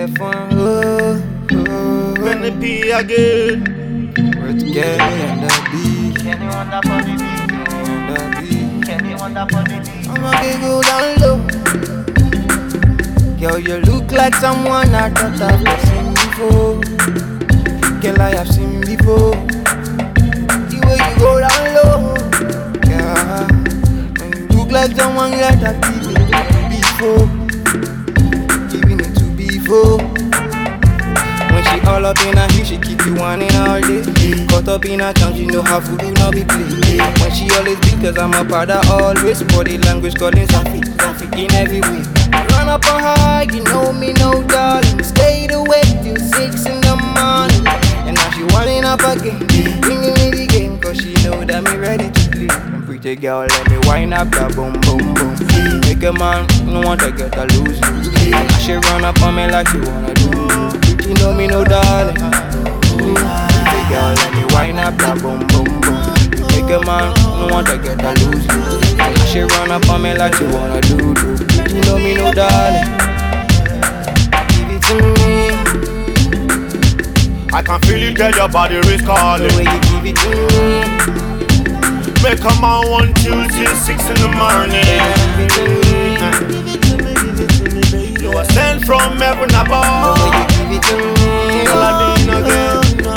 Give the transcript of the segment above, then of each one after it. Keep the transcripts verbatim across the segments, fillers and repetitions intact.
F one, oh, oh. When the P again. We're together and the beat. Can you want that for the beat? And the beat. Can you want that for the beat? I'ma get go down low. Girl, you look like someone I thought I've seen before. Girl, I have seen before. The way you go down low, yeah. And you look like someone that I've given it before, giving it to before. When she all up in her heat, she keep you wanting all day. Caught up in her charm, she know how food do not be played. When she always beat, cause I'm a part of always. Body language calling Safi, Safi in every way. Run up on her, you know me, no darling. Stayed awake till six in the morning. And now she wanting up again, bringing me the game, cause she know that me ready to play. And pretty girl, let me wind up that boom, boom, boom. Make a man, no want to get a lose, lose. And now she run up on me like she wanna do. You know me, no darling. Pretty girl, let me wind up that boom, boom, boom. Make a man, no want to get a lose, lose. And now she run up on me like she wanna do, do. You know me, no darling. Give it to me. I can feel it, girl, your body is calling. The way you give it to me. Make a man one till till six in the morning. Give it to me. You are sent from heaven above. The way you give it to me. All I need again.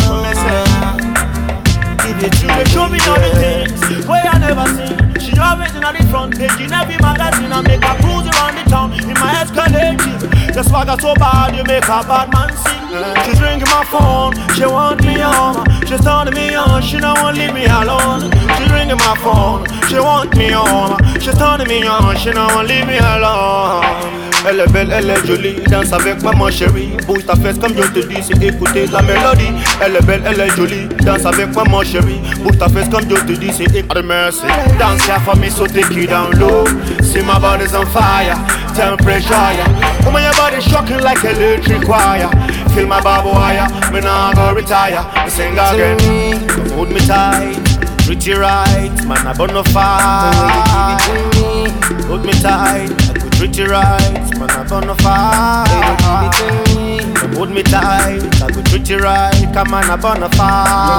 Give it to They show me all the things where I never seen. She always in the front page in every magazine. I make her cruise around the town in my Escalade. The swagger so bad, you make a bad man sing. She's ringing my phone, she want me home. She's turning me on, she don't want leave me alone. She's ringing my phone, she want me home. She's turning me on, she don't want leave me alone. Elle est belle, elle est jolie, danse avec maman chérie. Bouge ta fesse comme je te dis, c'est écouter la mélodie. Elle est belle, elle est jolie, danse avec maman chérie. Bouge ta fesse comme je te dis, c'est écouter mercy. Dance here for me, so take it down low. See my body's on fire, temperature higher. Woman, your body's shocking like electric wire. Feel my barbed wire, me nah go retire. Me sing again, hold me tight, treat you right, man I burn no fire. Hold me tight, I could treat you right, man I burn no fire. Hold me tight, I could treat you right, come on I burn no fire.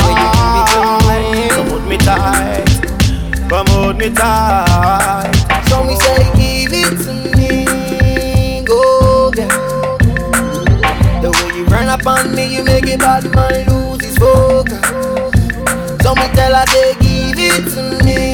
Come hold me tight, come hold me tight. So me say give it to me, go girl. The way you run up on me, you make a bad man lose his focus. So me tell her say give it to me,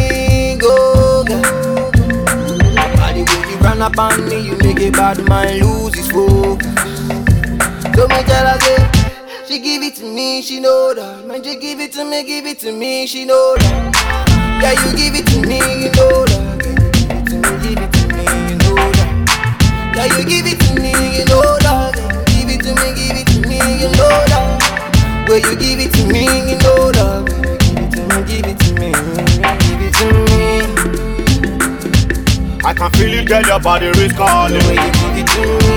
go girl. And the way you run up on me, you make a bad man lose his focus. So me tell her say she give it to me, she know that. Man, she give it to me, give it to me, she know that. Yeah, you give it to me, you know that. Give it to me, you know that. Yeah, you give it to me, you know that. Give it to me, give it to me, you know that. Where you give it to me, you know that. Give it to me, give it to me, give it to me. I can feel it, girl, your body is calling. The way you give it to me.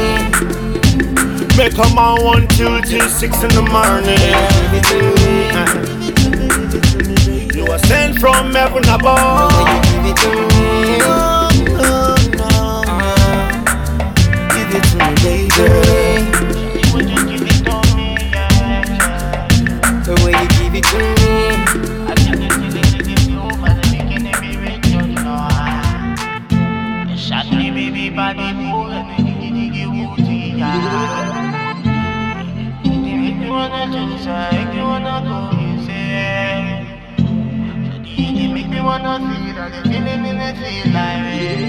Make a man one till till six in the morning. Give it to me. You are sent from heaven above. The way you give it to me. Give it to me, baby. Would you give it to me, yeah? The way you give it to me. I can't give it to you, but I'm making it be rich, you know. You shot me, baby, body move, and then you give it to you, yeah. If you wanna do this, if you wanna go, you say. So you make me wanna feel that the feeling in the feel like.